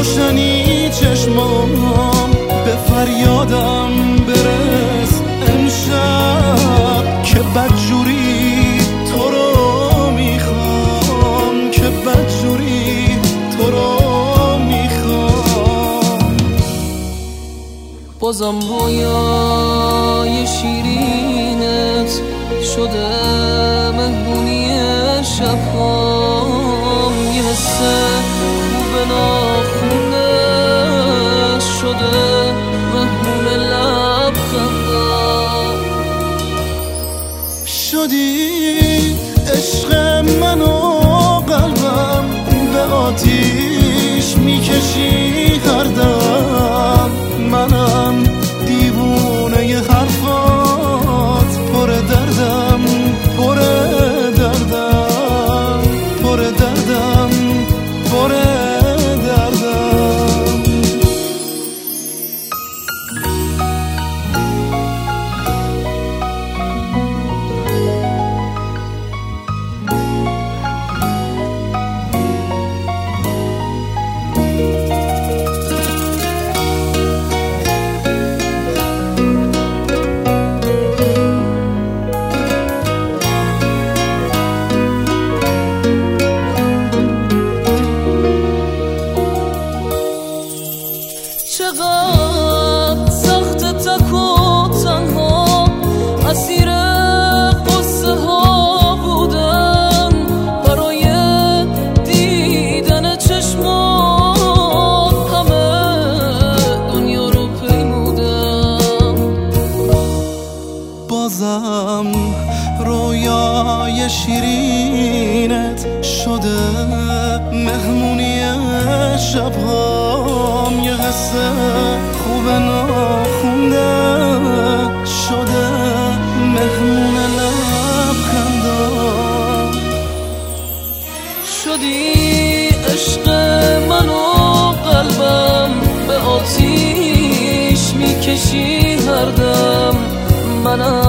روشنی چشمام به فریادم برس امشب که بدجوری تو رو میخوام، که بدجوری تو رو میخوام. بازم رویای شیرینت شده مهمونی شبهام، یه حس خوب ناخونه شده مهمون لبخندم. شدی عشق من و قلبم به آتیش میکشی هر دم، منم دیوونه ی حرفات پر دردم، پر دردم، پر دردم، پر دردم. چقدر سخت تک و تنها اسیر قصه ها بودم، برای دیدن چشمات همه دنیا رو پیمودم. بازم رویای شیرینت شده مهمونی شبهام، یه حس خوب ناخونده شده مهمون لبخندام. شدی عشق من و قلبم به آتیش میکشی هر دم، منم